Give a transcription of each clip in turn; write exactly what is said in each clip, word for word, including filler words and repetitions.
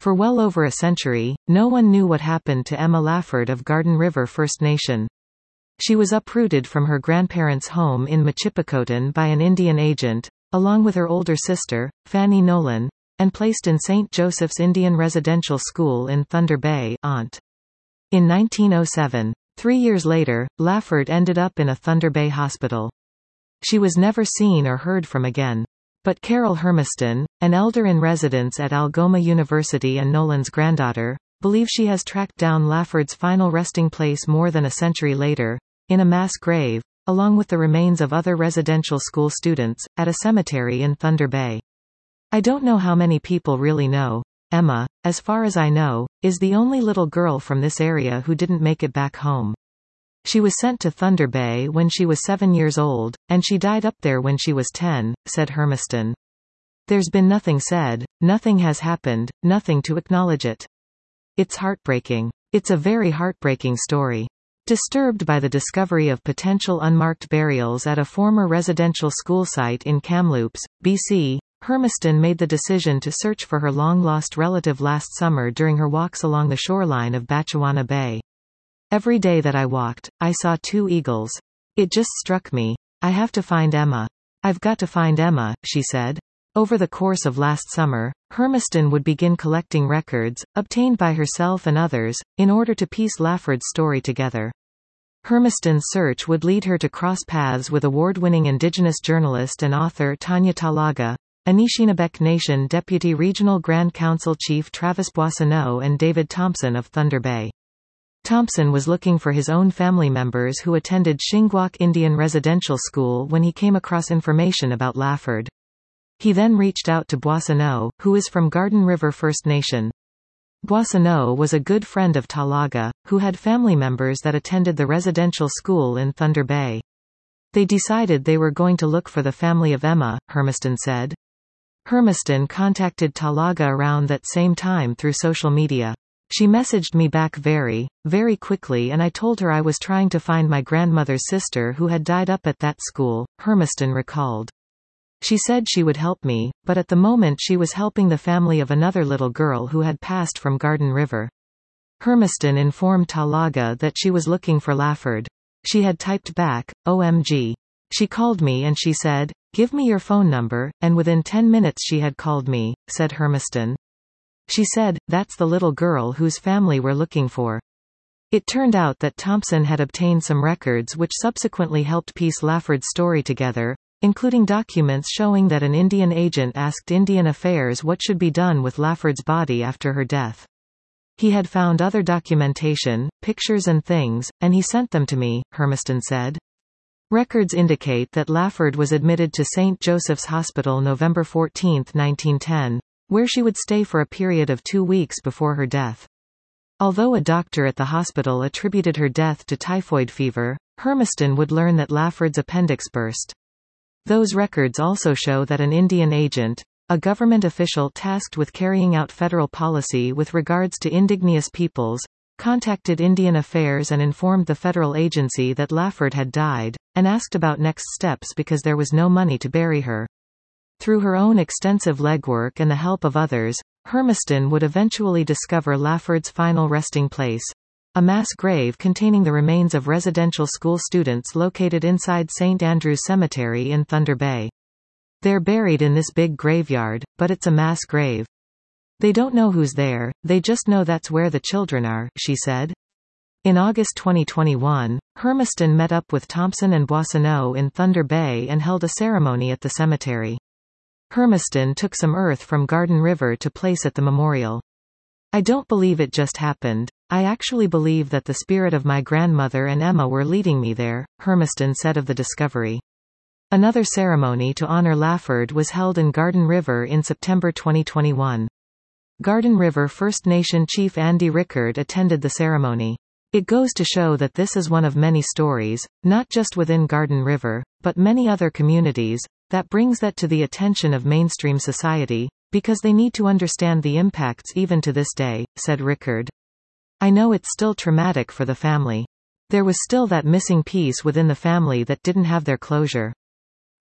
For well over a century, no one knew what happened to Emma Lafford of Garden River First Nation. She was uprooted from her grandparents' home in Machipicotan by an Indian agent, along with her older sister, Fanny Nolan, and placed in Saint Joseph's Indian Residential School in Thunder Bay, Ont. In nineteen oh seven. Three years later, Lafford ended up in a Thunder Bay hospital. She was never seen or heard from again. But Carol Hermiston, an elder in residence at Algoma University and Nolan's granddaughter, believes she has tracked down Lafford's final resting place more than a century later, in a mass grave, along with the remains of other residential school students, at a cemetery in Thunder Bay. I don't know how many people really know. Emma, as far as I know, is the only little girl from this area who didn't make it back home. She was sent to Thunder Bay when she was seven years old, and she died up there when she was ten, said Hermiston. There's been nothing said, nothing has happened, nothing to acknowledge it. It's heartbreaking. It's a very heartbreaking story. Disturbed by the discovery of potential unmarked burials at a former residential school site in Kamloops, B C, Hermiston made the decision to search for her long-lost relative last summer during her walks along the shoreline of Batchewana Bay. Every day that I walked, I saw two eagles. It just struck me. I have to find Emma. I've got to find Emma, she said. Over the course of last summer, Hermiston would begin collecting records, obtained by herself and others, in order to piece Lafford's story together. Hermiston's search would lead her to cross paths with award-winning Indigenous journalist and author Tanya Talaga, Anishinaabe Nation Deputy Regional Grand Council Chief Travis Boissonneau and David Thompson of Thunder Bay. Thompson was looking for his own family members who attended Shingwauk Indian Residential School when he came across information about Lafford. He then reached out to Boissonneau, who is from Garden River First Nation. Boissonneau was a good friend of Talaga, who had family members that attended the residential school in Thunder Bay. They decided they were going to look for the family of Emma, Hermiston said. Hermiston contacted Talaga around that same time through social media. She messaged me back very, very quickly and I told her I was trying to find my grandmother's sister who had died up at that school, Hermiston recalled. She said she would help me, but at the moment she was helping the family of another little girl who had passed from Garden River. Hermiston informed Talaga that she was looking for Lafford. She had typed back, O M G. She called me and she said, give me your phone number, and within ten minutes she had called me, said Hermiston. She said, that's the little girl whose family we're looking for. It turned out that Thompson had obtained some records which subsequently helped piece Lafford's story together, including documents showing that an Indian agent asked Indian Affairs what should be done with Lafford's body after her death. He had found other documentation, pictures and things, and he sent them to me, Hermiston said. Records indicate that Lafford was admitted to Saint Joseph's Hospital November fourteenth nineteen ten, where she would stay for a period of two weeks before her death. Although a doctor at the hospital attributed her death to typhoid fever, Hermiston would learn that Lafford's appendix burst. Those records also show that an Indian agent, a government official tasked with carrying out federal policy with regards to indigenous peoples, contacted Indian Affairs and informed the federal agency that Lafford had died, and asked about next steps because there was no money to bury her. Through her own extensive legwork and the help of others, Hermiston would eventually discover Lafford's final resting place, a mass grave containing the remains of residential school students located inside Saint Andrew's Cemetery in Thunder Bay. They're buried in this big graveyard, but it's a mass grave. They don't know who's there, they just know that's where the children are, she said. In August twenty twenty-one, Hermiston met up with Thompson and Boissonneau in Thunder Bay and held a ceremony at the cemetery. Hermiston took some earth from Garden River to place at the memorial. I don't believe it just happened. I actually believe that the spirit of my grandmother and Emma were leading me there, Hermiston said of the discovery. Another ceremony to honor Lafford was held in Garden River in September twenty twenty-one. Garden River First Nation Chief Andy Rickard attended the ceremony. It goes to show that this is one of many stories, not just within Garden River, but many other communities, that brings that to the attention of mainstream society, because they need to understand the impacts even to this day, said Rickard. I know it's still traumatic for the family. There was still that missing piece within the family that didn't have their closure.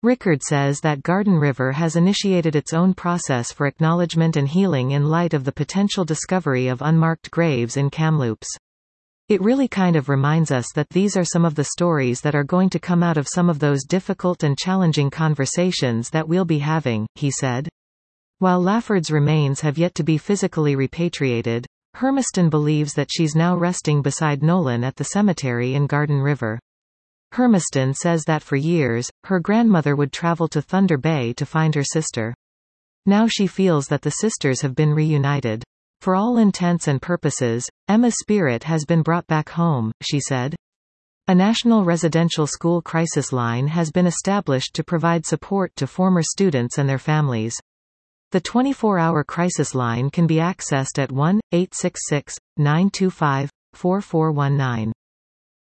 Rickard says that Garden River has initiated its own process for acknowledgement and healing in light of the potential discovery of unmarked graves in Kamloops. It really kind of reminds us that these are some of the stories that are going to come out of some of those difficult and challenging conversations that we'll be having, he said. While Lafford's remains have yet to be physically repatriated, Hermiston believes that she's now resting beside Nolan at the cemetery in Garden River. Hermiston says that for years, her grandmother would travel to Thunder Bay to find her sister. Now she feels that the sisters have been reunited. For all intents and purposes, Emma's spirit has been brought back home, she said. A national residential school crisis line has been established to provide support to former students and their families. The twenty-four hour crisis line can be accessed at one eight six six, nine two five, four four one nine.